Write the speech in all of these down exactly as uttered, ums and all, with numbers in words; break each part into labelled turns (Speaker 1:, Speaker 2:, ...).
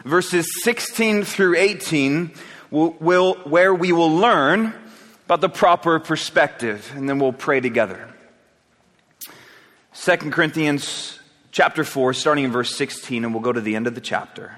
Speaker 1: verses sixteen through eighteen, will, will, where we will learn about the proper perspective, and then we'll pray together. Second Corinthians chapter four, starting in verse sixteen, and we'll go to the end of the chapter.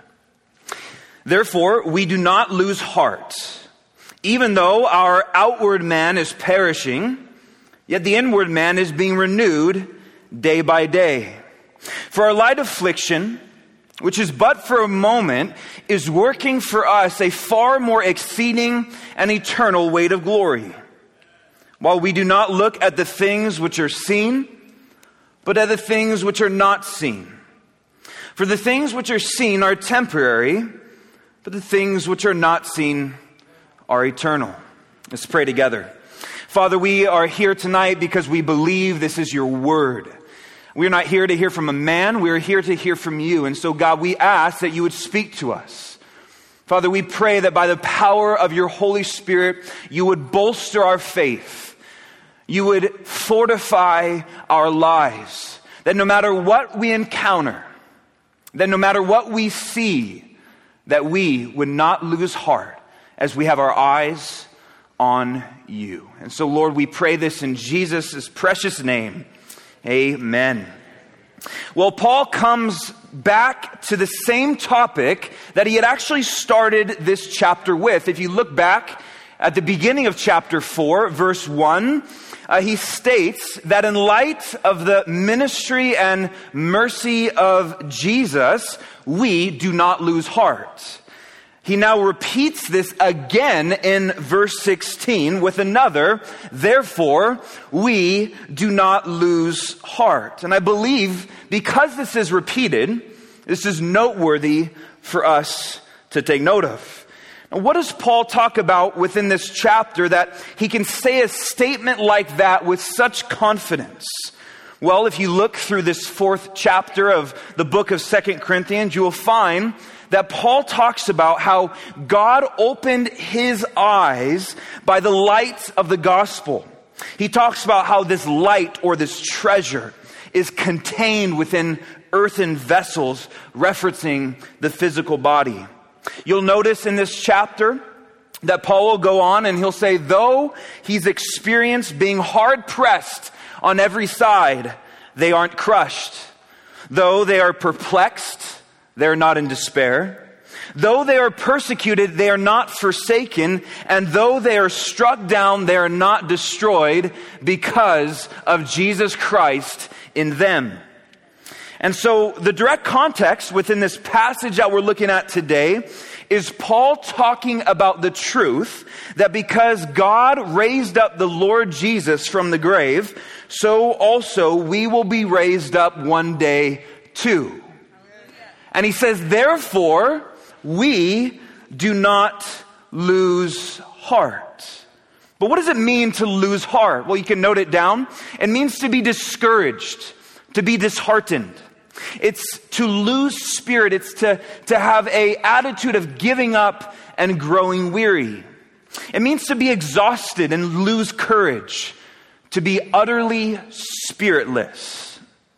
Speaker 1: Therefore, we do not lose heart. Even though our outward man is perishing, yet the inward man is being renewed day by day. For our light affliction, which is but for a moment, is working for us a far more exceeding and eternal weight of glory. While we do not look at the things which are seen, but at the things which are not seen. For the things which are seen are temporary, but the things which are not seen are eternal. Let's pray together. Father, we are here tonight because we believe this is your word. We're not here to hear from a man, we're here to hear from you. And so, God, we ask that you would speak to us. Father, we pray that by the power of your Holy Spirit, you would bolster our faith. You would fortify our lives. That no matter what we encounter, that no matter what we see, that we would not lose heart as we have our eyes on you. And so, Lord, we pray this in Jesus' precious name. Amen. Well, Paul comes back to the same topic that he had actually started this chapter with. If you look back at the beginning of chapter four, verse one, uh, he states that in light of the ministry and mercy of Jesus, we do not lose heart. He now repeats this again in verse sixteen with another, therefore, we do not lose heart. And I believe because this is repeated, this is noteworthy for us to take note of. Now, what does Paul talk about within this chapter that he can say a statement like that with such confidence? Well, if you look through this fourth chapter of the book of Second Corinthians, you will find that Paul talks about how God opened his eyes by the light of the gospel. He talks about how this light or this treasure is contained within earthen vessels, referencing the physical body. You'll notice in this chapter that Paul will go on and he'll say, though he's experienced being hard pressed on every side, they aren't crushed. Though they are perplexed, they are not in despair. Though they are persecuted, they are not forsaken. And though they are struck down, they are not destroyed because of Jesus Christ in them. And so the direct context within this passage that we're looking at today is Paul talking about the truth that because God raised up the Lord Jesus from the grave, so also we will be raised up one day too. And he says, therefore, we do not lose heart. But what does it mean to lose heart? Well, you can note it down. It means to be discouraged, to be disheartened. It's to lose spirit. It's to, to have an attitude of giving up and growing weary. It means to be exhausted and lose courage, to be utterly spiritless.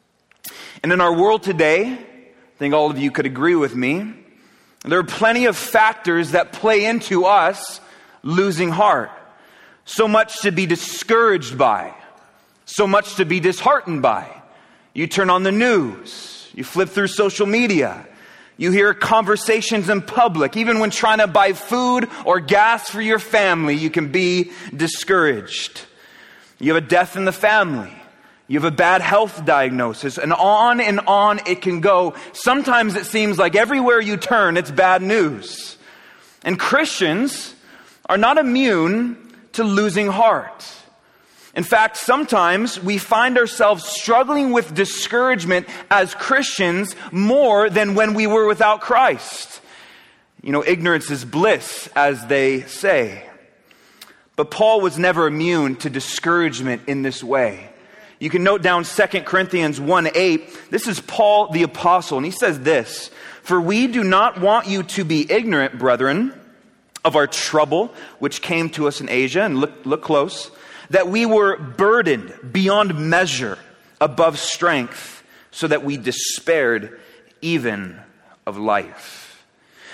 Speaker 1: And in our world today, I think all of you could agree with me, there are plenty of factors that play into us losing heart. So much to be discouraged by, so much to be disheartened by. You turn on the news, you flip through social media, you hear conversations in public. Even when trying to buy food or gas for your family, you can be discouraged. You have a death in the family. You have a bad health diagnosis, and on and on it can go. Sometimes it seems like everywhere you turn, it's bad news. And Christians are not immune to losing heart. In fact, sometimes we find ourselves struggling with discouragement as Christians more than when we were without Christ. You know, ignorance is bliss, as they say. But Paul was never immune to discouragement in this way. You can note down Second Corinthians one eight. This is Paul the apostle, and he says this, "For we do not want you to be ignorant, brethren, of our trouble, which came to us in Asia," and look, look close, "that we were burdened beyond measure, above strength, so that we despaired even of life."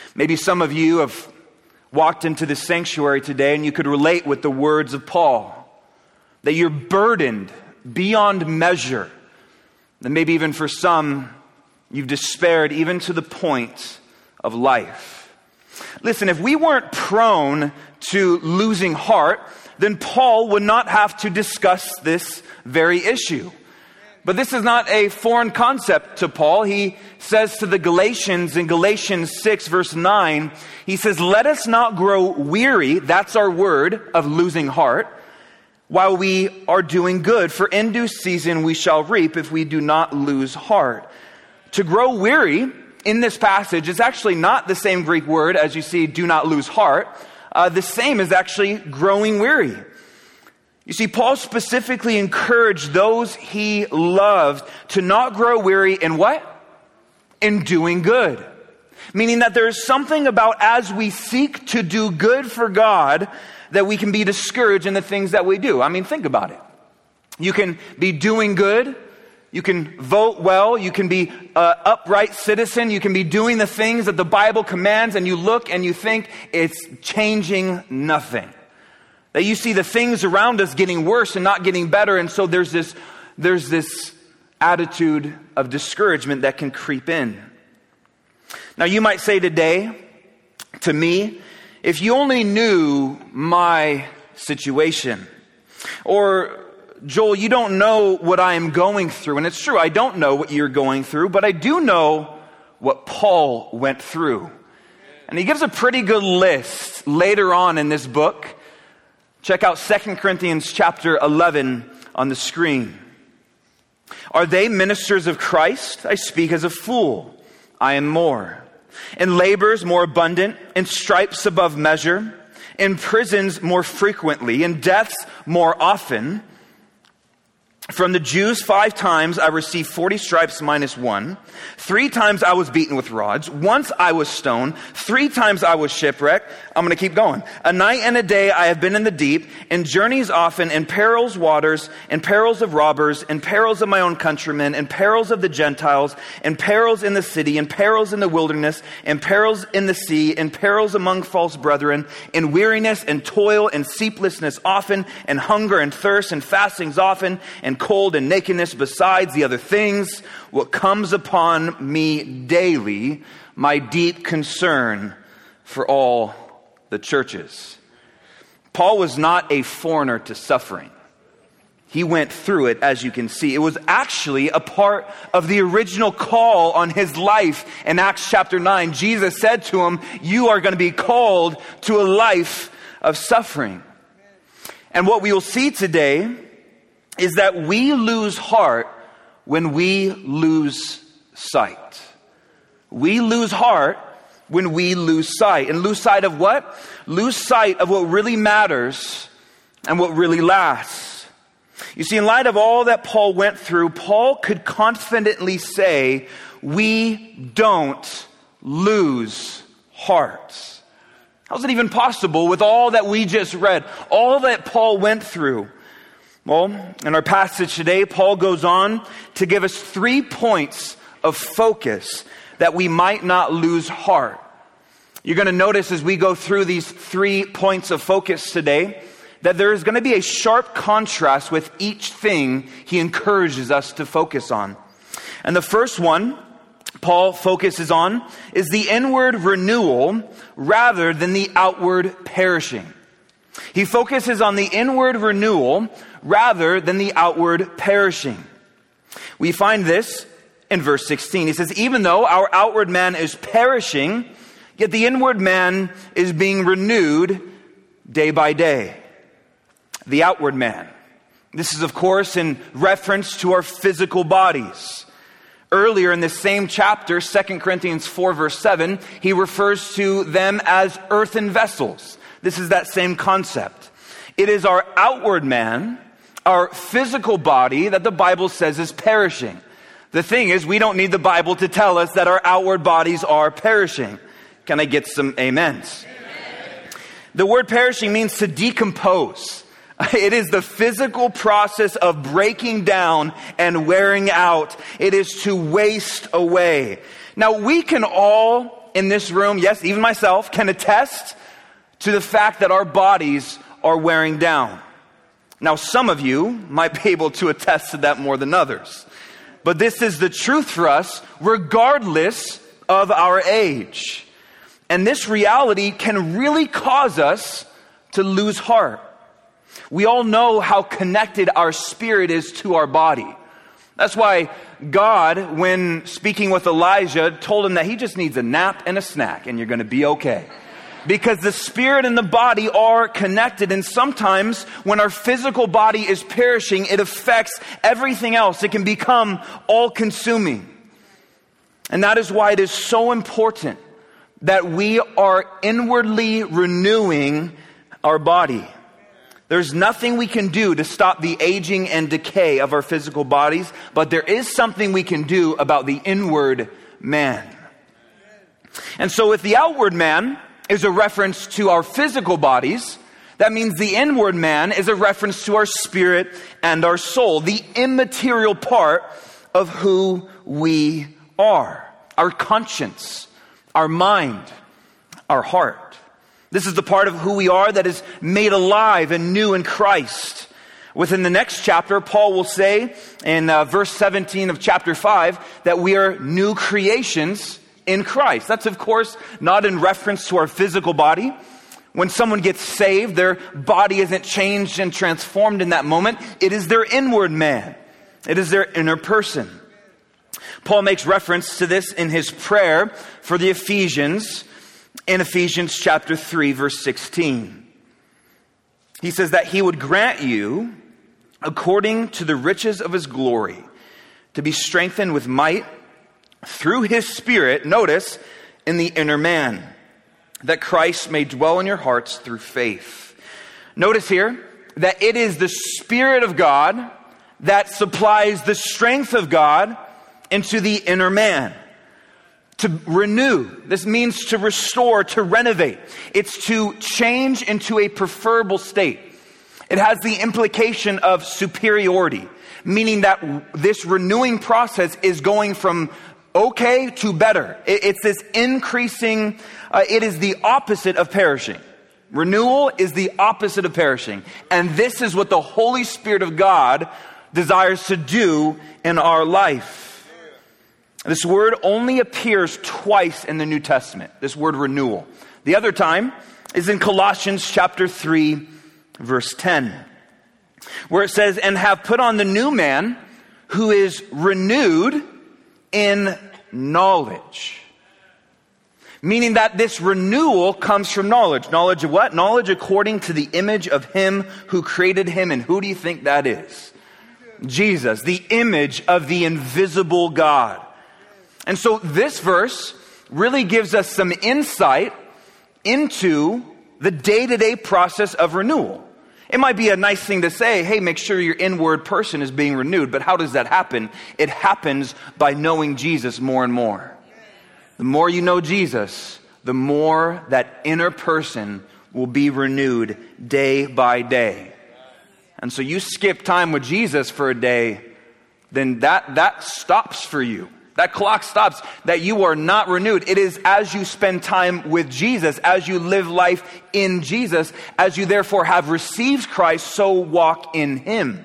Speaker 1: Maybe some of you have walked into the sanctuary today and you could relate with the words of Paul, that you're burdened beyond measure. And maybe even for some, you've despaired even to the point of life. Listen, if we weren't prone to losing heart, then Paul would not have to discuss this very issue. But this is not a foreign concept to Paul. He says to the Galatians in Galatians six verse nine, he says, "Let us not grow weary," that's our word, "of losing heart, while we are doing good, for in due season we shall reap if we do not lose heart." To grow weary in this passage is actually not the same Greek word as you see, "do not lose heart." Uh, the same is actually growing weary. You see, Paul specifically encouraged those he loved to not grow weary in what? In doing good. Meaning that there's something about as we seek to do good for God that we can be discouraged in the things that we do. I mean, think about it. You can be doing good. You can vote well. You can be an upright citizen. You can be doing the things that the Bible commands, and you look and you think it's changing nothing. That you see the things around us getting worse and not getting better, and so there's this, there's this attitude of discouragement that can creep in. Now you might say today to me, if you only knew my situation, or Joel, you don't know what I am going through. And it's true, I don't know what you're going through, but I do know what Paul went through. And he gives a pretty good list later on in this book. Check out Second Corinthians chapter eleven on the screen. "Are they ministers of Christ? I speak as a fool. I am more. In labors more abundant, in stripes above measure, in prisons more frequently, in deaths more often. From the Jews five times I received forty stripes minus one. Three times I was beaten with rods. Once I was stoned. Three times I was shipwrecked." I'm going to keep going. "A night and a day I have been in the deep, in journeys often, in perils waters, in perils of robbers, in perils of my own countrymen, in perils of the Gentiles, in perils in the city, in perils in the wilderness, in perils in the sea, in perils among false brethren, in weariness and toil and sleeplessness often, and hunger and thirst and fastings often, and cold and nakedness, besides the other things, what comes upon me daily, my deep concern for all the churches." Paul was not a foreigner to suffering. He went through it, as you can see. It was actually a part of the original call on his life in Acts chapter nine. Jesus said to him, "You are going to be called to a life of suffering." And what we will see today is that we lose heart when we lose sight. We lose heart when we lose sight. And lose sight of what? Lose sight of what really matters and what really lasts. You see, in light of all that Paul went through, Paul could confidently say, we don't lose heart. How is it even possible with all that we just read, all that Paul went through? Well, in our passage today, Paul goes on to give us three points of focus that we might not lose heart. You're going to notice as we go through these three points of focus today, that there is going to be a sharp contrast with each thing he encourages us to focus on. And the first one Paul focuses on is the inward renewal rather than the outward perishing. He focuses on the inward renewal rather than the outward perishing. We find this in verse sixteen. He says, "Even though our outward man is perishing, yet the inward man is being renewed day by day." The outward man. This is, of course, in reference to our physical bodies. Earlier in this same chapter, Second Corinthians four verse seven, he refers to them as earthen vessels. This is that same concept. It is our outward man, our physical body, that the Bible says is perishing. The thing is, we don't need the Bible to tell us that our outward bodies are perishing. Can I get some amens? Amen. The word perishing means to decompose. It is the physical process of breaking down and wearing out. It is to waste away. Now, we can all in this room, yes, even myself, can attest to the fact that our bodies are wearing down. Now, some of you might be able to attest to that more than others. But this is the truth for us, regardless of our age. And this reality can really cause us to lose heart. We all know how connected our spirit is to our body. That's why God, when speaking with Elijah, told him that he just needs a nap and a snack, and you're going to be okay. Because the spirit and the body are connected, and sometimes when our physical body is perishing, it affects everything else. It can become all-consuming. And that is why it is so important that we are inwardly renewing our body. There's nothing we can do to stop the aging and decay of our physical bodies, but there is something we can do about the inward man. And so if the outward man is a reference to our physical bodies, that means the inward man is a reference to our spirit and our soul, the immaterial part of who we are, our conscience, our mind, our heart. This is the part of who we are that is made alive and new in Christ. Within the next chapter, Paul will say in uh, verse seventeen of chapter five that we are new creations in Christ. That's, of course, not in reference to our physical body. When someone gets saved, their body isn't changed and transformed in that moment. It is their inward man. It is their inner person. Paul makes reference to this in his prayer for the Ephesians in Ephesians chapter three, verse sixteen. He says that he would grant you, according to the riches of his glory, to be strengthened with might through his Spirit, notice, in the inner man, that Christ may dwell in your hearts through faith. Notice here that it is the Spirit of God that supplies the strength of God into the inner man. To renew, this means to restore, to renovate. It's to change into a preferable state. It has the implication of superiority, meaning that this renewing process is going from okay to better. It's this increasing, uh, it is the opposite of perishing. Renewal is the opposite of perishing. And this is what the Holy Spirit of God desires to do in our life. This word only appears twice in the New Testament, this word renewal. The other time is in Colossians chapter three, verse ten, where it says, and have put on the new man who is renewed in knowledge. Meaning that this renewal comes from knowledge. Knowledge of what? Knowledge according to the image of him who created him. And who do you think that is? Jesus, the image of the invisible God. And so this verse really gives us some insight into the day-to-day process of renewal. It might be a nice thing to say, hey, make sure your inward person is being renewed. But how does that happen? It happens by knowing Jesus more and more. The more you know Jesus, the more that inner person will be renewed day by day. And so you skip time with Jesus for a day, then that, that stops for you. That clock stops, that you are not renewed. It is as you spend time with Jesus, as you live life in Jesus, as you therefore have received Christ, so walk in him.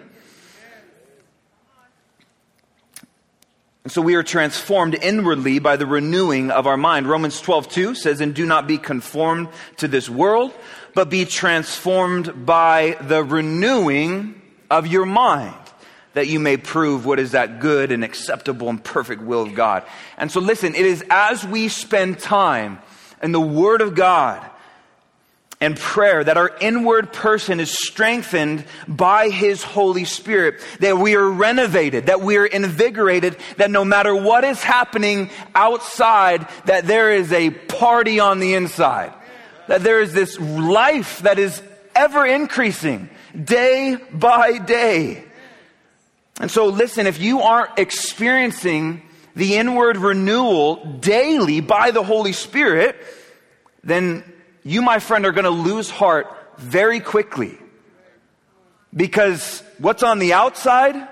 Speaker 1: And so we are transformed inwardly by the renewing of our mind. Romans twelve two says, and do not be conformed to this world, but be transformed by the renewing of your mind, that you may prove what is that good and acceptable and perfect will of God. And so listen, it is as we spend time in the Word of God and prayer that our inward person is strengthened by his Holy Spirit, that we are renovated, that we are invigorated, that no matter what is happening outside, that there is a party on the inside, that there is this life that is ever increasing day by day. And so listen, if you aren't experiencing the inward renewal daily by the Holy Spirit, then you, my friend, are going to lose heart very quickly. Because what's on the outside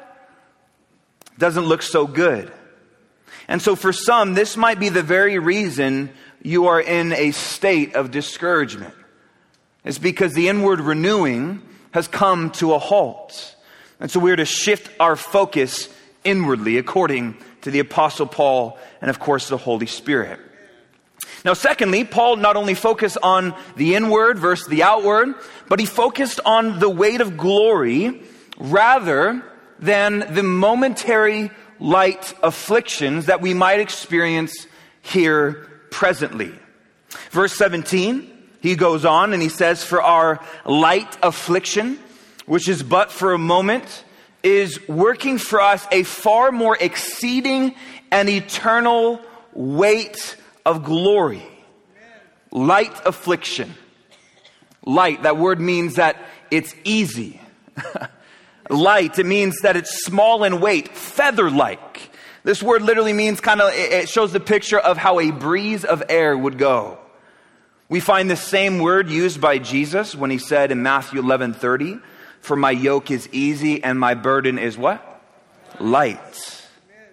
Speaker 1: doesn't look so good. And so for some, this might be the very reason you are in a state of discouragement. It's because the inward renewing has come to a halt. And so we're to shift our focus inwardly according to the Apostle Paul and of course the Holy Spirit. Now secondly, Paul not only focused on the inward versus the outward, but he focused on the weight of glory rather than the momentary light afflictions that we might experience here presently. Verse seventeen, he goes on and he says, for our light affliction, which is but for a moment, is working for us a far more exceeding and eternal weight of glory. Light affliction. Light, that word means that it's easy. Light, it means that it's small in weight, feather-like. This word literally means kind of, it shows the picture of how a breeze of air would go. We find the same word used by Jesus when he said in Matthew eleven thirty, for my yoke is easy and my burden is what? Light.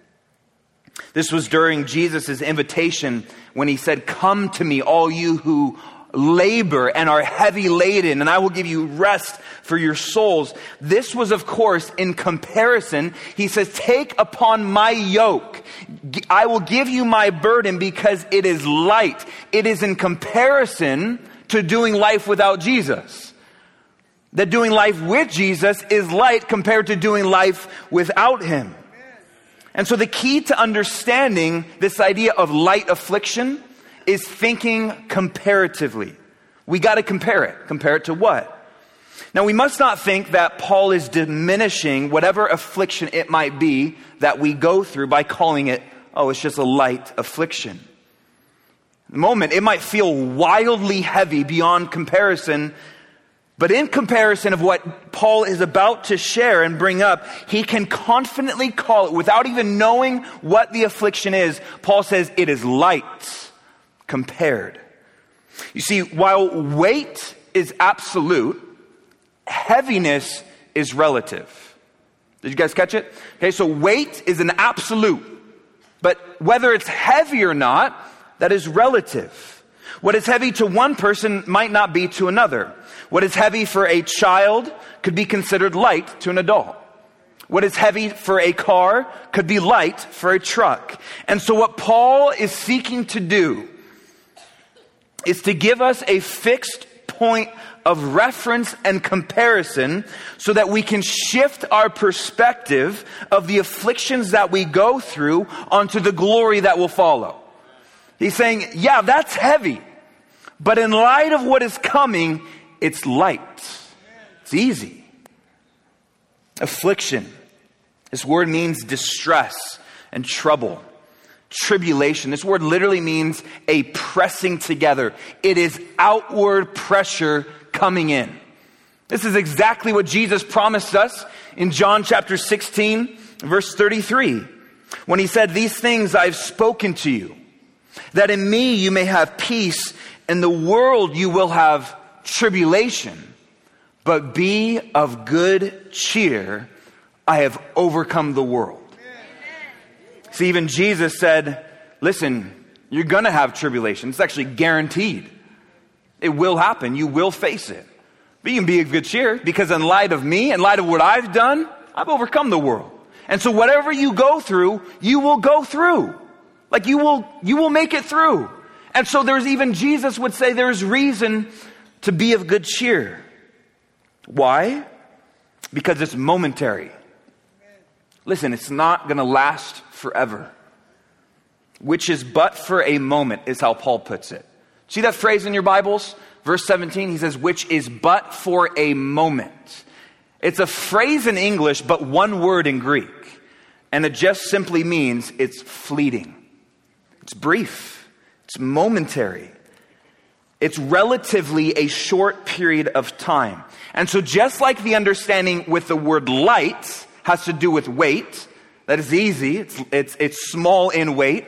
Speaker 1: This was during Jesus' invitation when he said, come to me, all you who labor and are heavy laden, and I will give you rest for your souls. This was, of course, in comparison. He says, take upon my yoke. I will give you my burden because it is light. It is in comparison to doing life without Jesus. That doing life with Jesus is light compared to doing life without him. And so the key to understanding this idea of light affliction is thinking comparatively. We got to compare it. Compare it to what? Now, we must not think that Paul is diminishing whatever affliction it might be that we go through by calling it, oh, it's just a light affliction. In the moment, it might feel wildly heavy beyond comparison, but in comparison of what Paul is about to share and bring up, he can confidently call it, without even knowing what the affliction is, Paul says it is light compared. You see, while weight is absolute, heaviness is relative. Did you guys catch it? Okay, so weight is an absolute, but whether it's heavy or not, that is relative. What is heavy to one person might not be to another. What is heavy for a child could be considered light to an adult. What is heavy for a car could be light for a truck. And so what Paul is seeking to do is to give us a fixed point of reference and comparison so that we can shift our perspective of the afflictions that we go through onto the glory that will follow. He's saying, yeah, that's heavy, but in light of what is coming, it's light. It's easy. Affliction. This word means distress and trouble. Tribulation. This word literally means a pressing together. It is outward pressure coming in. This is exactly what Jesus promised us in John chapter sixteen, verse thirty-three, when he said, these things I've spoken to you, that in me you may have peace. In the world you will have tribulation, but be of good cheer. I have overcome the world. See, even Jesus said, listen, you're going to have tribulation. It's actually guaranteed. It will happen. You will face it. But you can be of good cheer because in light of me, in light of what I've done, I've overcome the world. And so whatever you go through, you will go through. Like you will, you will make it through. And so there's even, Jesus would say there's reason to be of good cheer. Why? Because it's momentary. Listen, it's not going to last forever. Which is but for a moment, is how Paul puts it. See that phrase in your Bibles? Verse seventeen, he says, which is but for a moment. It's a phrase in English, but one word in Greek. And it just simply means it's fleeting. It's brief. It's momentary. It's relatively a short period of time. And so just like the understanding with the word light has to do with weight, that is easy, it's, it's, it's small in weight.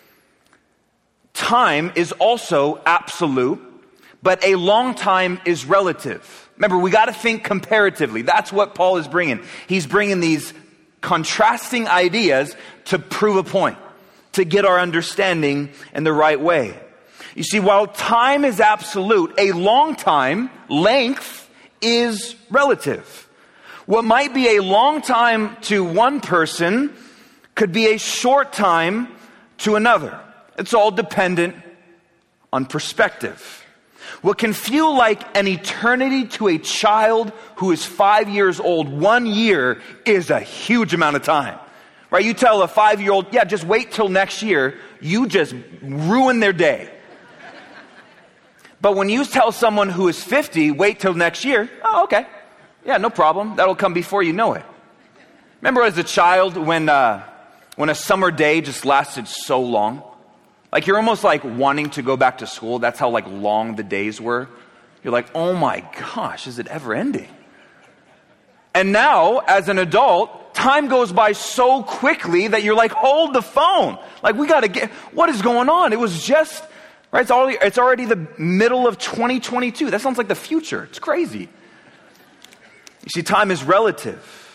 Speaker 1: Time is also absolute, but a long time is relative. Remember, we got to think comparatively. That's what Paul is bringing. He's bringing these contrasting ideas to prove a point, to get our understanding in the right way. You see, while time is absolute, a long time, length, is relative. What might be a long time to one person could be a short time to another. It's all dependent on perspective. What can feel like an eternity to a child who is five years old, one year is a huge amount of time. Right? You tell a five-year-old, yeah, just wait till next year, you just ruin their day. But when you tell someone who is fifty, wait till next year, oh, okay. Yeah, no problem. That'll come before you know it. Remember as a child when uh, when a summer day just lasted so long? Like you're almost like wanting to go back to school. That's how like long the days were. You're like, oh my gosh, is it ever ending? And now, as an adult, time goes by so quickly that you're like, hold the phone. Like we gotta get, what is going on? It was just, right? It's already, it's already the middle of twenty twenty-two. That sounds like the future. It's crazy. You see, time is relative.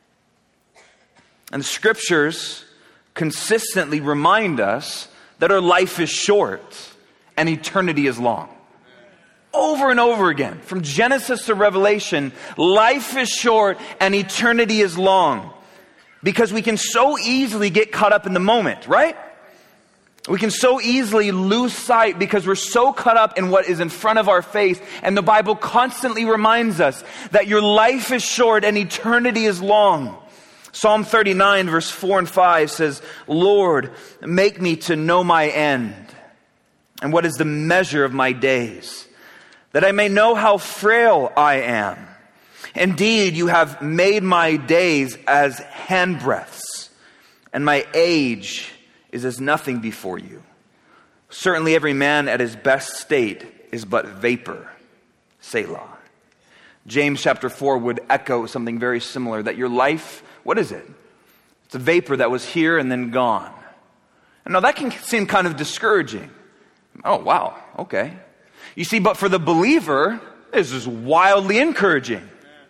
Speaker 1: And the scriptures consistently remind us that our life is short and eternity is long. Over and over again, from Genesis to Revelation, life is short and eternity is long. Because we can so easily get caught up in the moment, right? We can so easily lose sight because we're so caught up in what is in front of our face. And the Bible constantly reminds us that your life is short and eternity is long. Psalm thirty-nine verse four and five says, Lord, make me to know my end, and what is the measure of my days, that I may know how frail I am. Indeed, you have made my days as handbreadths, and my age is as nothing before you. Certainly every man at his best state is but vapor. Selah. James chapter four would echo something very similar, that your life, what is it? It's a vapor that was here and then gone. And now that can seem kind of discouraging. Oh, wow, okay. You see, but for the believer, this is wildly encouraging.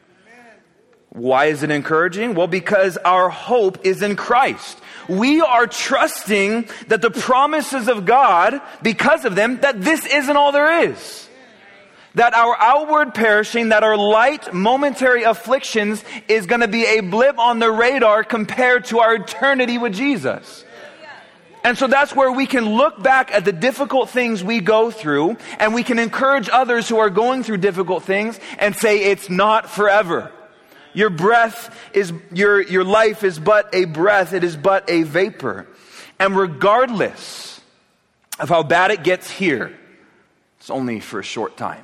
Speaker 1: Why is it encouraging? Well, because our hope is in Christ. We are trusting that the promises of God, because of them, that this isn't all there is. That our outward perishing, that our light momentary afflictions is going to be a blip on the radar compared to our eternity with Jesus. And so that's where we can look back at the difficult things we go through, and we can encourage others who are going through difficult things and say it's not forever. Your breath is, your, your life is but a breath, it is but a vapor. And regardless of how bad it gets here, it's only for a short time.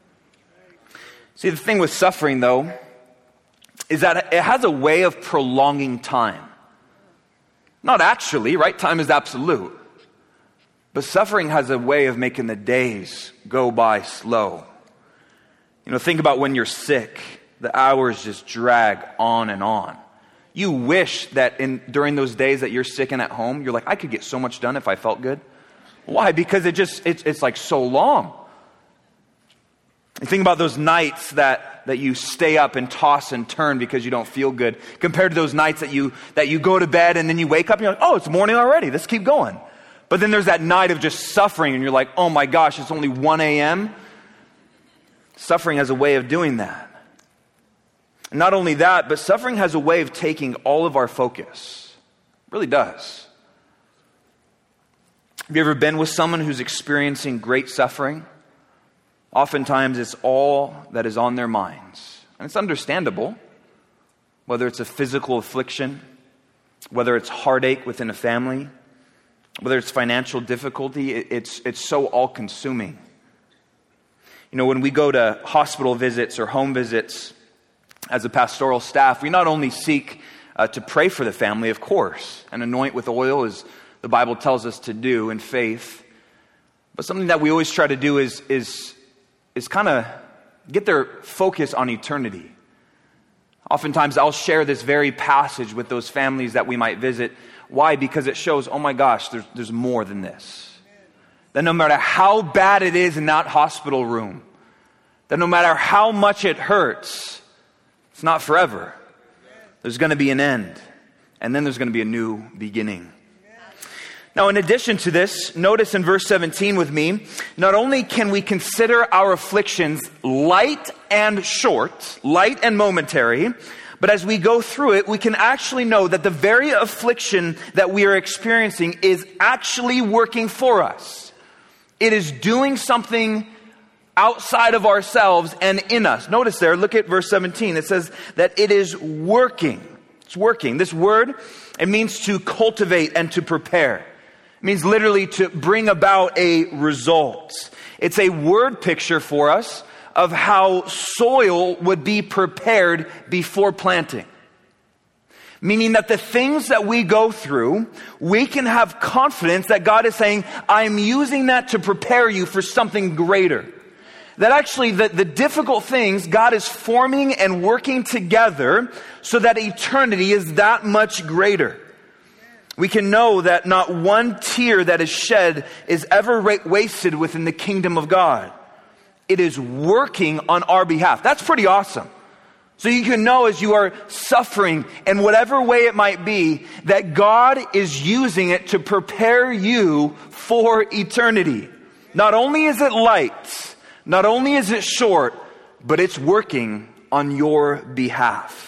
Speaker 1: See, the thing with suffering, though, is that it has a way of prolonging time. Not actually, right? Time is absolute. But suffering has a way of making the days go by slow. You know, think about when you're sick. The hours just drag on and on. You wish that in during those days that you're sick and at home, you're like, I could get so much done if I felt good. Why? Because it just, it's, it's like so long. You think about those nights that, that you stay up and toss and turn because you don't feel good, compared to those nights that you, that you go to bed and then you wake up and you're like, oh, it's morning already. Let's keep going. But then there's that night of just suffering and you're like, oh my gosh, it's only one a.m. Suffering has a way of doing that. And not only that, but suffering has a way of taking all of our focus. It really does. Have you ever been with someone who's experiencing great suffering? Oftentimes it's all that is on their minds. And it's understandable, whether it's a physical affliction, whether it's heartache within a family, whether it's financial difficulty, it's, it's so all-consuming. You know, when we go to hospital visits or home visits as a pastoral staff, we not only seek uh, to pray for the family, of course, and anoint with oil as the Bible tells us to do in faith, but something that we always try to do is, is, is kind of get their focus on eternity. Oftentimes I'll share this very passage with those families that we might visit. Why? Because it shows, oh my gosh, there's, there's more than this. That no matter how bad it is in that hospital room, that no matter how much it hurts, it's not forever. There's going to be an end. And then there's going to be a new beginning. Now, in addition to this, notice in verse seventeen with me, not only can we consider our afflictions light and short, light and momentary, but as we go through it, we can actually know that the very affliction that we are experiencing is actually working for us. It is doing something outside of ourselves and in us. Notice there, look at verse seventeen. It says that it is working. It's working. This word, it means to cultivate and to prepare. It means literally to bring about a result. It's a word picture for us of how soil would be prepared before planting. Meaning that the things that we go through, we can have confidence that God is saying, I'm using that to prepare you for something greater. That actually the, the difficult things, God is forming and working together so that eternity is that much greater. We can know that not one tear that is shed is ever ra- wasted within the kingdom of God. It is working on our behalf. That's pretty awesome. So you can know as you are suffering in whatever way it might be, that God is using it to prepare you for eternity. Not only is it light, not only is it short, but it's working on your behalf.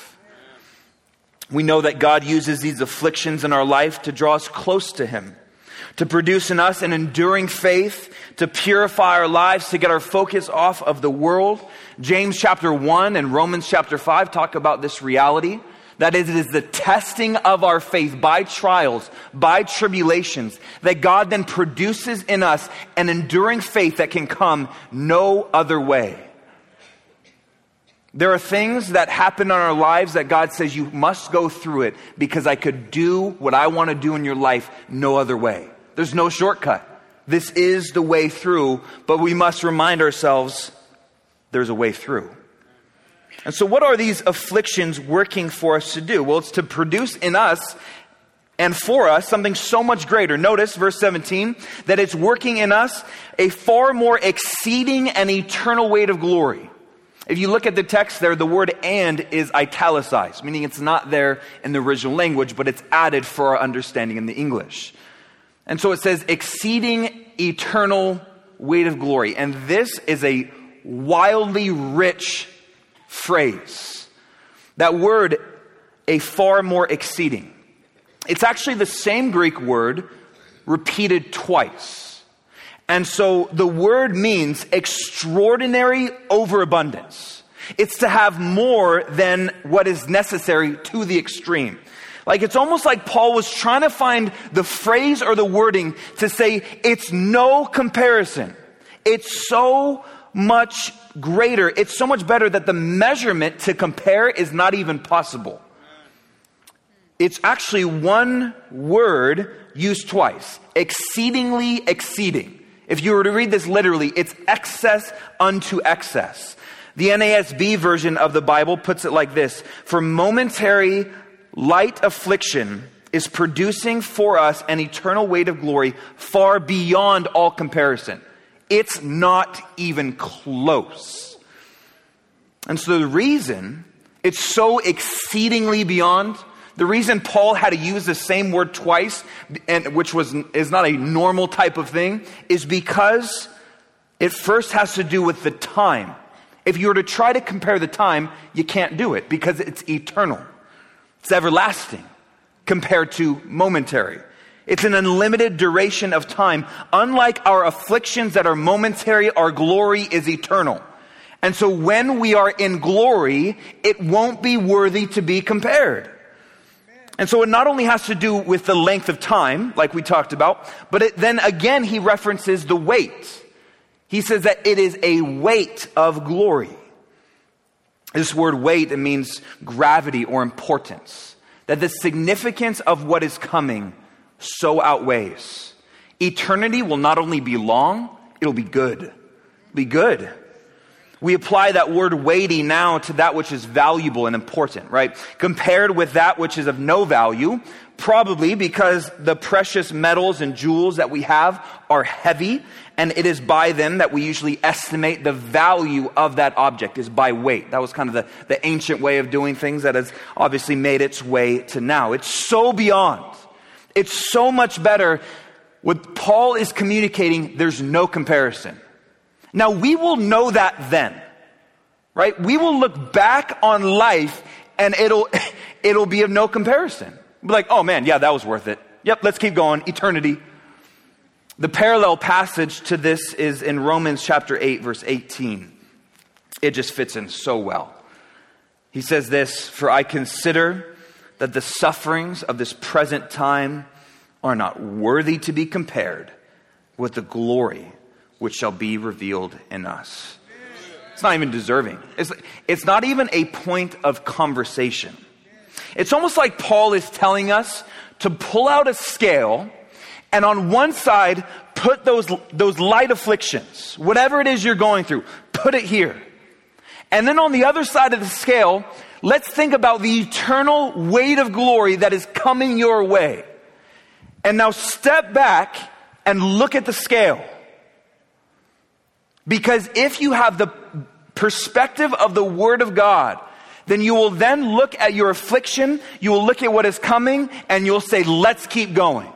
Speaker 1: We know that God uses these afflictions in our life to draw us close to Him, to produce in us an enduring faith, to purify our lives, to get our focus off of the world. James chapter one and Romans chapter five talk about this reality, that it is the testing of our faith by trials, by tribulations, that God then produces in us an enduring faith that can come no other way. There are things that happen in our lives that God says you must go through it because I could do what I want to do in your life no other way. There's no shortcut. This is the way through, but we must remind ourselves there's a way through. And so what are these afflictions working for us to do? Well, it's to produce in us and for us something so much greater. Notice verse seventeen, that it's working in us a far more exceeding and eternal weight of glory. If you look at the text there, the word "and" is italicized, meaning it's not there in the original language, but it's added for our understanding in the English. And so it says exceeding eternal weight of glory. And this is a wildly rich phrase. That word, a far more exceeding. It's actually the same Greek word repeated twice. And so the word means extraordinary overabundance. It's to have more than what is necessary to the extreme. Like it's almost like Paul was trying to find the phrase or the wording to say it's no comparison. It's so much greater. It's so much better that the measurement to compare is not even possible. It's actually one word used twice. Exceedingly exceeding. If you were to read this literally, it's excess unto excess. The N A S B version of the Bible puts it like this: for momentary light affliction is producing for us an eternal weight of glory far beyond all comparison. It's not even close. And so the reason it's so exceedingly beyond, the reason Paul had to use the same word twice, and which was is not a normal type of thing, is because it first has to do with the time. If you were to try to compare the time, you can't do it because it's eternal. It's everlasting compared to momentary. It's an unlimited duration of time. Unlike our afflictions that are momentary, our glory is eternal. And so when we are in glory, it won't be worthy to be compared. And so it not only has to do with the length of time, like we talked about, but it, then again he references the weight. He says that it is a weight of glory. This word weight, it means gravity or importance. That the significance of what is coming so outweighs. Eternity will not only be long, it'll be good. Be good. We apply that word weighty now to that which is valuable and important, right? Compared with that which is of no value, probably because the precious metals and jewels that we have are heavy, and it is by them that we usually estimate the value of that object, is by weight. That was kind of the, the ancient way of doing things that has obviously made its way to now. It's so beyond. It's so much better What Paul is communicating, there's no comparison. Now, we will know that then, right? We will look back on life and it'll, it'll be of no comparison. We'll be like, oh man, yeah, that was worth it. Yep, let's keep going. Eternity. The parallel passage to this is in Romans chapter eight, verse eighteen. It just fits in so well. He says this, "For I consider that the sufferings of this present time are not worthy to be compared with the glory which shall be revealed in us." It's not even deserving. It's, it's not even a point of conversation. It's almost like Paul is telling us to pull out a scale and on one side, put those, those light afflictions, whatever it is you're going through, put it here. And then on the other side of the scale, let's think about the eternal weight of glory that is coming your way. And now step back and look at the scale. Because if you have the perspective of the Word of God, then you will then look at your affliction, you will look at what is coming, and you'll say, let's keep going.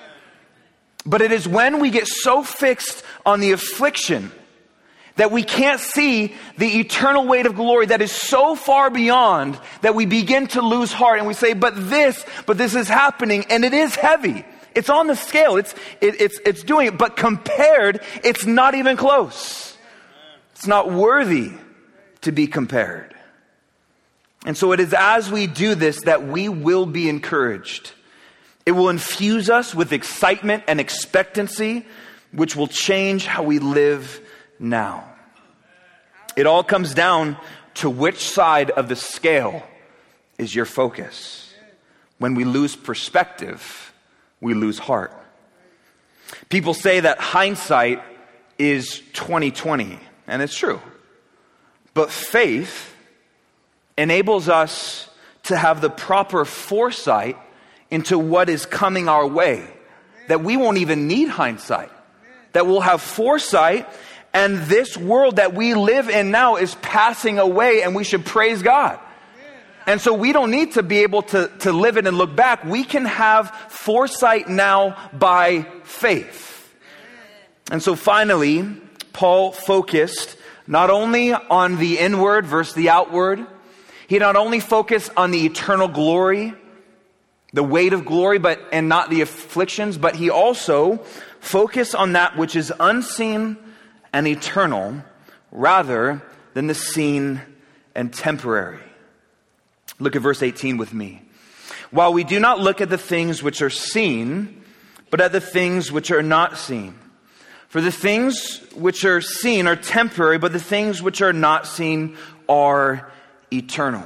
Speaker 1: But it is when we get so fixed on the affliction that we can't see the eternal weight of glory that is so far beyond that we begin to lose heart and we say, but this, but this is happening and it is heavy. It's on the scale. It's, it, it's, it's doing it, but compared, it's not even close. It's not worthy to be compared. And so it is as we do this that we will be encouraged. It will infuse us with excitement and expectancy, which will change how we live now. It all comes down to which side of the scale is your focus. When we lose perspective, we lose heart. People say that hindsight is twenty twenty, and it's true. But faith enables us to have the proper foresight into what is coming our way, that we won't even need hindsight, that we'll have foresight, and this world that we live in now is passing away, and we should praise God. And so we don't need to be able to, to live it and look back. We can have foresight now by faith. And so finally, Paul focused not only on the inward versus the outward. He not only focused on the eternal glory, the weight of glory, but and not the afflictions, but he also focused on that which is unseen and eternal rather than the seen and temporary. Look at verse eighteen with me. "While we do not look at the things which are seen, but at the things which are not seen. For the things which are seen are temporary, but the things which are not seen are eternal."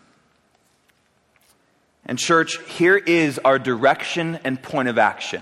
Speaker 1: And church, here is our direction and point of action.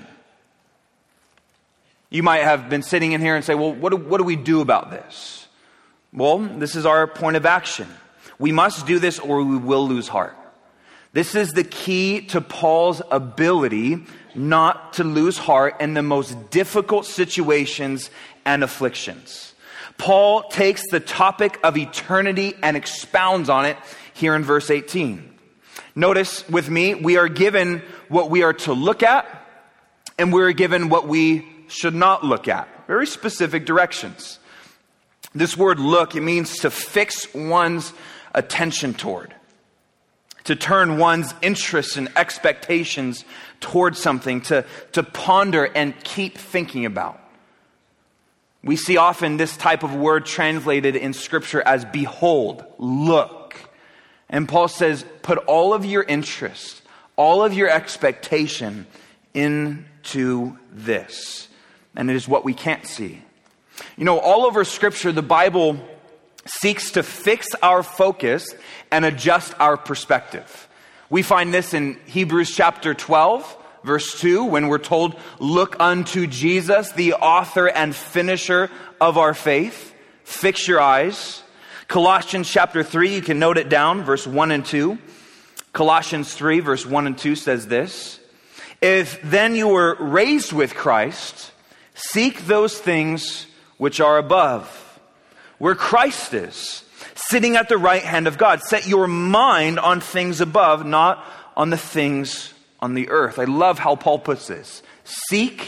Speaker 1: You might have been sitting in here and say, well, what do, what do we do about this? Well, this is our point of action. We must do this or we will lose heart. This is the key to Paul's ability not to lose heart in the most difficult situations and afflictions. Paul takes the topic of eternity and expounds on it here in verse eighteen. Notice with me, we are given what we are to look at, and we are given what we should not look at. Very specific directions. This word look, it means to fix one's attention toward. To turn one's interests and expectations towards something, to, to ponder and keep thinking about. We see often this type of word translated in Scripture as behold, look. And Paul says, put all of your interest, all of your expectation into this. And it is what we can't see. You know, all over Scripture, the Bible seeks to fix our focus and adjust our perspective. We find this in Hebrews chapter twelve, verse two, when we're told, look unto Jesus, the author and finisher of our faith. Fix your eyes. Colossians chapter three, you can note it down, verse one and two. Colossians three, verse one and two says this: "If then you were raised with Christ, seek those things which are above, where Christ is, sitting at the right hand of God. Set your mind on things above, not on the things on the earth." I love how Paul puts this. Seek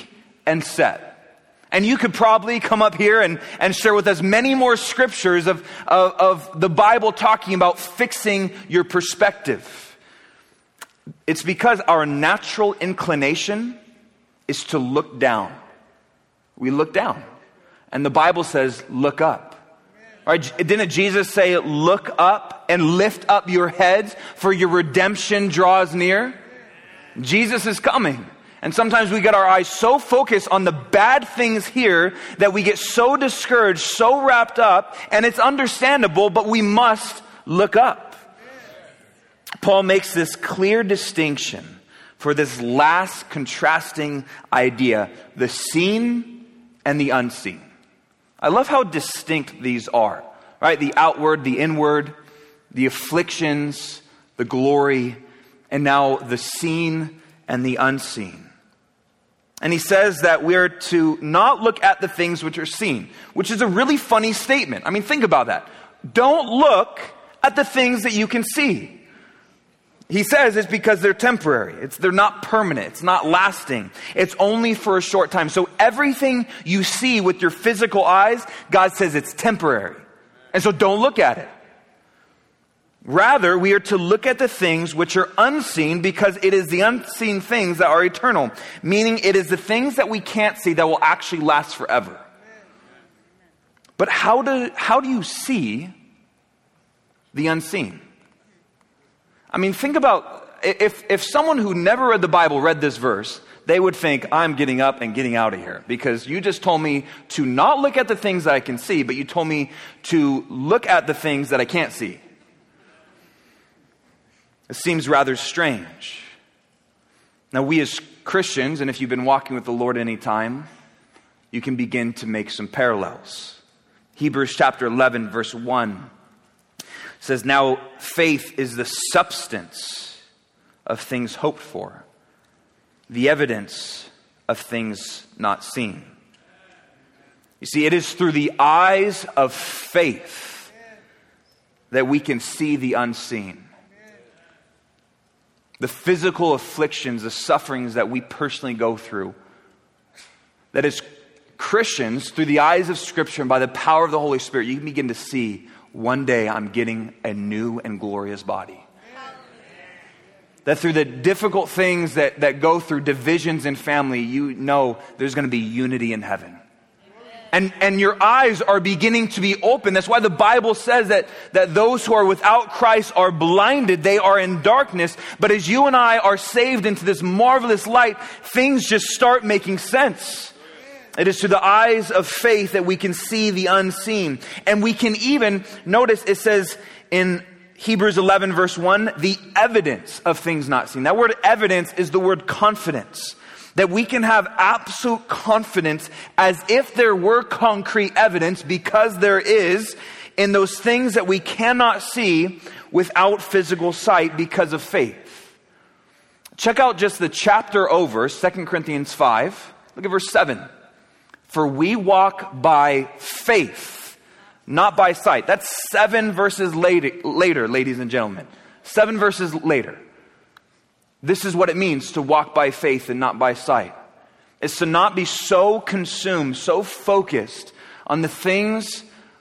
Speaker 1: and set. And you could probably come up here and, and share with us many more scriptures of, of, of the Bible talking about fixing your perspective. It's because our natural inclination is to look down. We look down. And the Bible says, look up. Right? Didn't Jesus say, look up and lift up your heads, for your redemption draws near? Jesus is coming. And sometimes we get our eyes so focused on the bad things here that we get so discouraged, so wrapped up, and it's understandable, but we must look up. Paul makes this clear distinction for this last contrasting idea, the seen and the unseen. I love how distinct these are, right? The outward, the inward, the afflictions, the glory, and now the seen and the unseen. And he says that we're to not look at the things which are seen, which is a really funny statement. I mean, think about that. Don't look at the things that you can see. He says it's because they're temporary. It's, they're not permanent. It's not lasting. It's only for a short time. So everything you see with your physical eyes, God says it's temporary. And so don't look at it. Rather, we are to look at the things which are unseen, because it is the unseen things that are eternal. Meaning it is the things that we can't see that will actually last forever. But how do, how do you see the unseen? I mean, think about, if, if someone who never read the Bible read this verse, they would think, I'm getting up and getting out of here, because you just told me to not look at the things that I can see, but you told me to look at the things that I can't see. It seems rather strange. Now, we as Christians, and if you've been walking with the Lord any time, you can begin to make some parallels. Hebrews chapter eleven, verse one says, now faith is the substance of things hoped for, the evidence of things not seen. You see, it is through the eyes of faith that we can see the unseen. The physical afflictions, the sufferings that we personally go through. That as Christians, through the eyes of Scripture and by the power of the Holy Spirit, you can begin to see, one day I'm getting a new and glorious body. That through the difficult things that, that go through divisions in family, you know there's going to be unity in heaven. And, and your eyes are beginning to be open. That's why the Bible says that, that those who are without Christ are blinded. They are in darkness. But as you and I are saved into this marvelous light, things just start making sense. It is through the eyes of faith that we can see the unseen. And we can even, notice it says in Hebrews eleven verse one, the evidence of things not seen. That word evidence is the word confidence. That we can have absolute confidence as if there were concrete evidence, because there is, in those things that we cannot see without physical sight because of faith. Check out just the chapter over, Second Corinthians five. Look at verse seven. For we walk by faith, not by sight. That's seven verses later, later, ladies and gentlemen. Seven verses later. This is what it means to walk by faith and not by sight. It's to not be so consumed, so focused on the things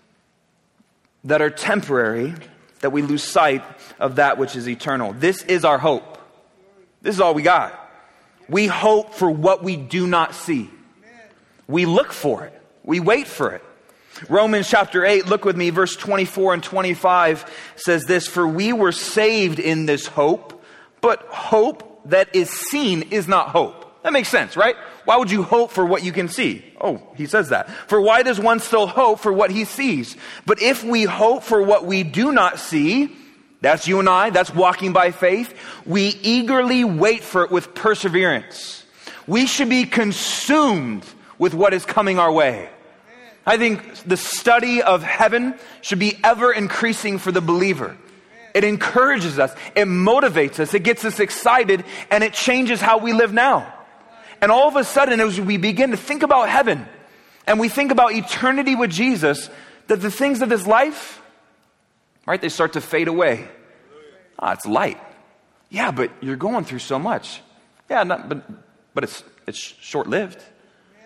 Speaker 1: that are temporary that we lose sight of that which is eternal. This is our hope. This is all we got. We hope for what we do not see. We look for it. We wait for it. Romans chapter eight, look with me, verse twenty-four and twenty-five says this, for we were saved in this hope. But hope that is seen is not hope. That makes sense, right? Why would you hope for what you can see? Oh, he says that. For why does one still hope for what he sees? But if we hope for what we do not see, that's you and I, that's walking by faith, we eagerly wait for it with perseverance. We should be consumed with what is coming our way. I think the study of heaven should be ever increasing for the believer. It encourages us, it motivates us, it gets us excited, and it changes how we live now. And all of a sudden, as we begin to think about heaven, and we think about eternity with Jesus, that the things of this life, right, they start to fade away. Ah, it's light. Yeah, but you're going through so much. Yeah, not, but but it's it's short-lived.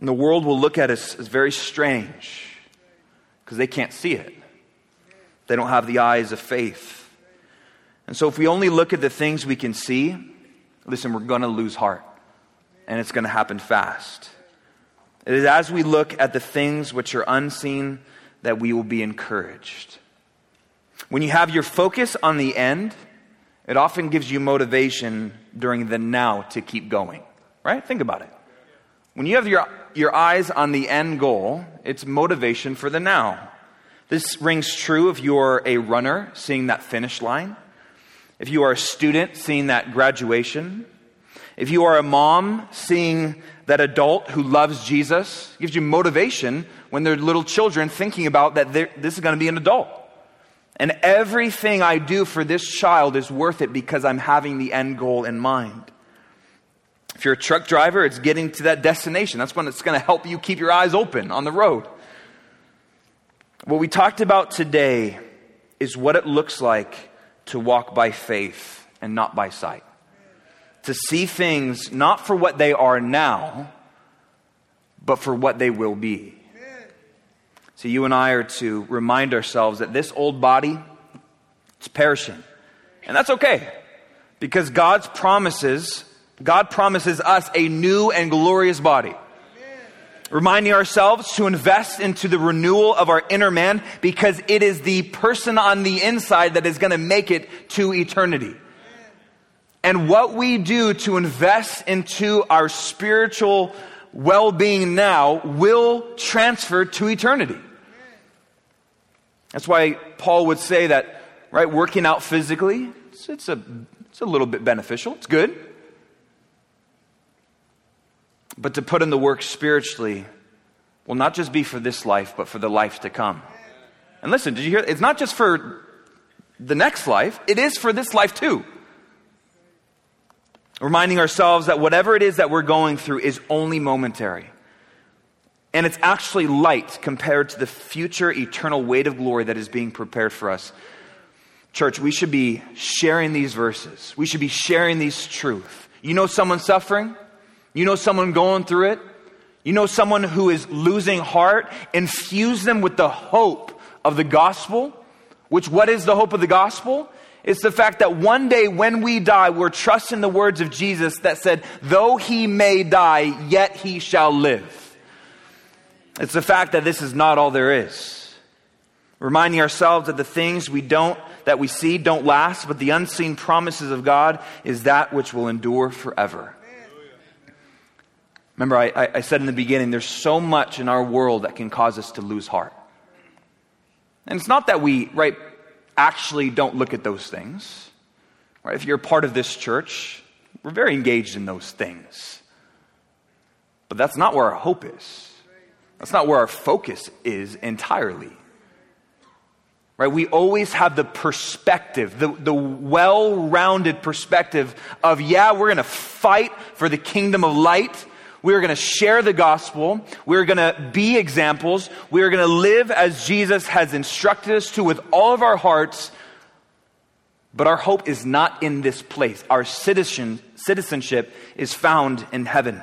Speaker 1: And the world will look at us as very strange because they can't see it. They don't have the eyes of faith. And so if we only look at the things we can see, listen, we're going to lose heart. And it's going to happen fast. It is as we look at the things which are unseen that we will be encouraged. When you have your focus on the end, it often gives you motivation during the now to keep going. Right? Think about it. When you have your, your eyes on the end goal, it's motivation for the now. This rings true if you're a runner, seeing that finish line. If you are a student, seeing that graduation. If you are a mom, seeing that adult who loves Jesus, gives you motivation when they're little children thinking about that this is going to be an adult. And everything I do for this child is worth it because I'm having the end goal in mind. If you're a truck driver, it's getting to that destination. That's when it's going to help you keep your eyes open on the road. What we talked about today is what it looks like to walk by faith and not by sight. To see things not for what they are now, but for what they will be. So you and I are to remind ourselves that this old body, it's perishing. And that's okay. Because God's promises, God promises us a new and glorious body. Reminding ourselves to invest into the renewal of our inner man because it is the person on the inside that is going to make it to eternity. And what we do to invest into our spiritual well-being now will transfer to eternity. That's why Paul would say that, right, working out physically, it's, it's, a, it's a little bit beneficial. It's good. But to put in the work spiritually will not just be for this life, but for the life to come. And listen, did you hear? It's not just for the next life. It is for this life too. Reminding ourselves that whatever it is that we're going through is only momentary. And it's actually light compared to the future eternal weight of glory that is being prepared for us. Church, we should be sharing these verses. We should be sharing these truths. You know someone suffering? You know someone going through it? You know someone who is losing heart? Infuse them with the hope of the gospel. Which, what is the hope of the gospel? It's the fact that one day when we die, we're trusting the words of Jesus that said, though he may die, yet he shall live. It's the fact that this is not all there is. Reminding ourselves that the things we don't, that we see don't last, but the unseen promises of God is that which will endure forever. Remember, I, I said in the beginning, there's so much in our world that can cause us to lose heart. And it's not that we, right, actually don't look at those things. Right? If you're a part of this church, we're very engaged in those things. But that's not where our hope is. That's not where our focus is entirely. Right? We always have the perspective, the, the well-rounded perspective of, yeah, we're going to fight for the kingdom of light. We're going to share the gospel. We're going to be examples. We're going to live as Jesus has instructed us to with all of our hearts. But our hope is not in this place. Our citizen, citizenship is found in heaven.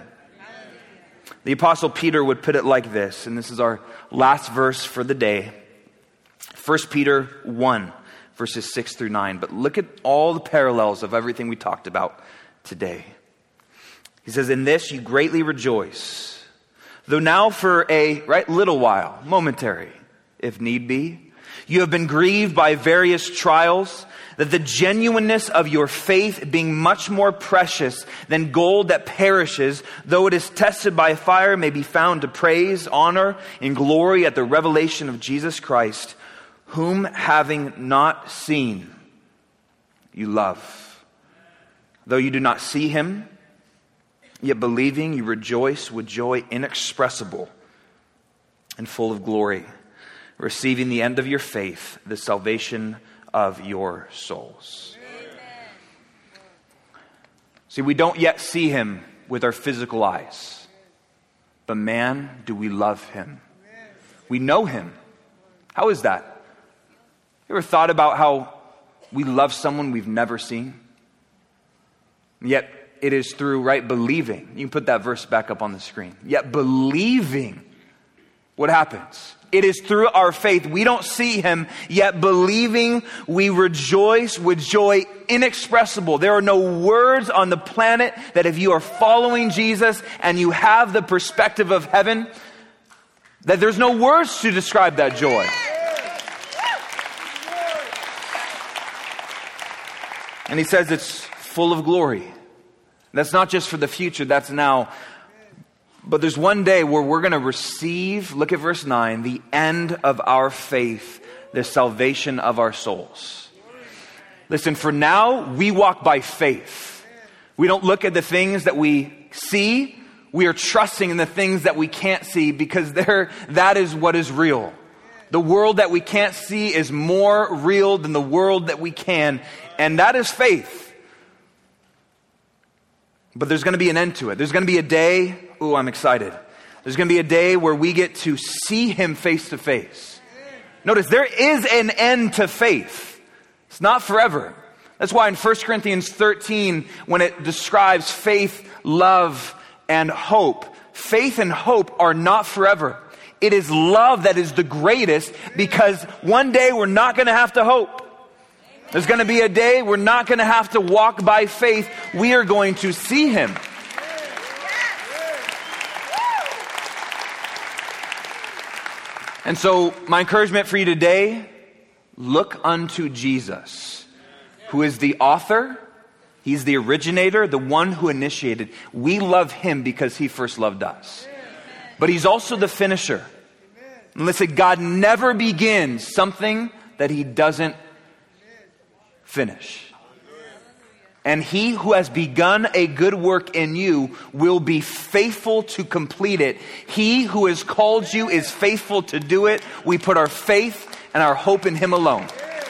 Speaker 1: The Apostle Peter would put it like this, and this is our last verse for the day. First Peter one, verses six through nine. But look at all the parallels of everything we talked about today. He says, in this you greatly rejoice, though now for a right little while, momentary, if need be, you have been grieved by various trials, that the genuineness of your faith, being much more precious than gold that perishes, though it is tested by fire, may be found to praise, honor, and glory at the revelation of Jesus Christ, whom having not seen, you love. Though you do not see him, yet believing you rejoice with joy inexpressible and full of glory, receiving the end of your faith, the salvation of your souls. Amen. See, we don't yet see him with our physical eyes, but man, do we love him. We know him. How is that? You ever thought about how we love someone we've never seen? Yet it is through, right, believing. You can put that verse back up on the screen. Yet believing, what happens? It is through our faith. We don't see him, yet believing we rejoice with joy inexpressible. There are no words on the planet that if you are following Jesus and you have the perspective of heaven, that there's no words to describe that joy. And he says it's full of glory. That's not just for the future, that's now. But there's one day where we're going to receive, look at verse nine, the end of our faith, the salvation of our souls. Listen, for now, we walk by faith. We don't look at the things that we see. We are trusting in the things that we can't see because there, that is what is real. The world that we can't see is more real than the world that we can. And that is faith. But there's going to be an end to it. There's going to be a day, ooh, I'm excited. There's going to be a day where we get to see him face to face. Notice, there is an end to faith. It's not forever. That's why in First Corinthians thirteen, when it describes faith, love, and hope, faith and hope are not forever. It is love that is the greatest because one day we're not going to have to hope. There's going to be a day we're not going to have to walk by faith. We are going to see him. And so my encouragement for you today, look unto Jesus, who is the author. He's the originator, the one who initiated. We love him because he first loved us. But he's also the finisher. And listen, God never begins something that he doesn't finish. And he who has begun a good work in you will be faithful to complete it. He who has called you is faithful to do it. We put our faith and our hope in him alone.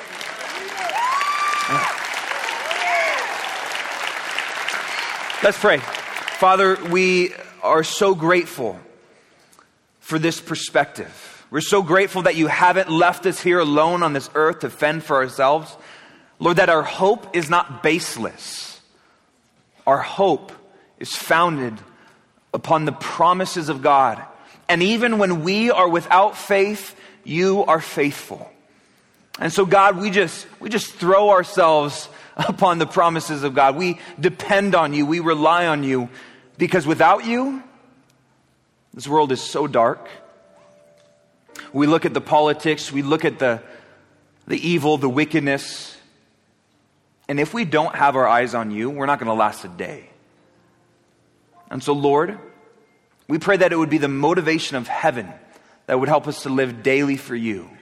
Speaker 1: Let's pray. Father, we are so grateful for this perspective. We're so grateful that you haven't left us here alone on this earth to fend for ourselves. Lord, that our hope is not baseless. Our hope is founded upon the promises of God. And even when we are without faith, you are faithful. And so God, we just, we just throw ourselves upon the promises of God. We depend on you. We rely on you. Because without you, this world is so dark. We look at the politics. We look at the, the evil, the wickedness. And if we don't have our eyes on you, we're not going to last a day. And so, Lord, we pray that it would be the motivation of heaven that would help us to live daily for you.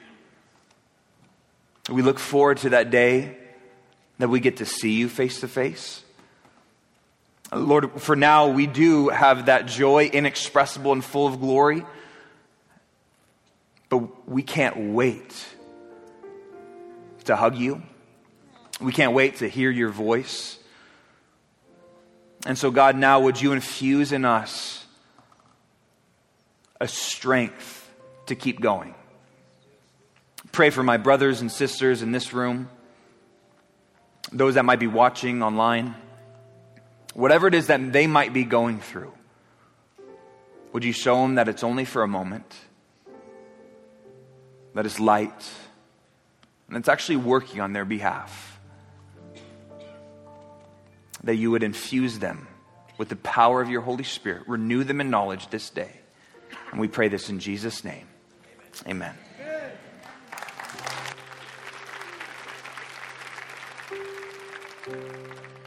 Speaker 1: We look forward to that day that we get to see you face to face. Lord, for now, we do have that joy inexpressible and full of glory. But we can't wait to hug you. We can't wait to hear your voice. And so, God, now would you infuse in us a strength to keep going. Pray for my brothers and sisters in this room, those that might be watching online, whatever it is that they might be going through. Would you show them that it's only for a moment, that it's light, and it's actually working on their behalf. That you would infuse them with the power of your Holy Spirit. Renew them in knowledge this day. And we pray this in Jesus' name. Amen. Amen.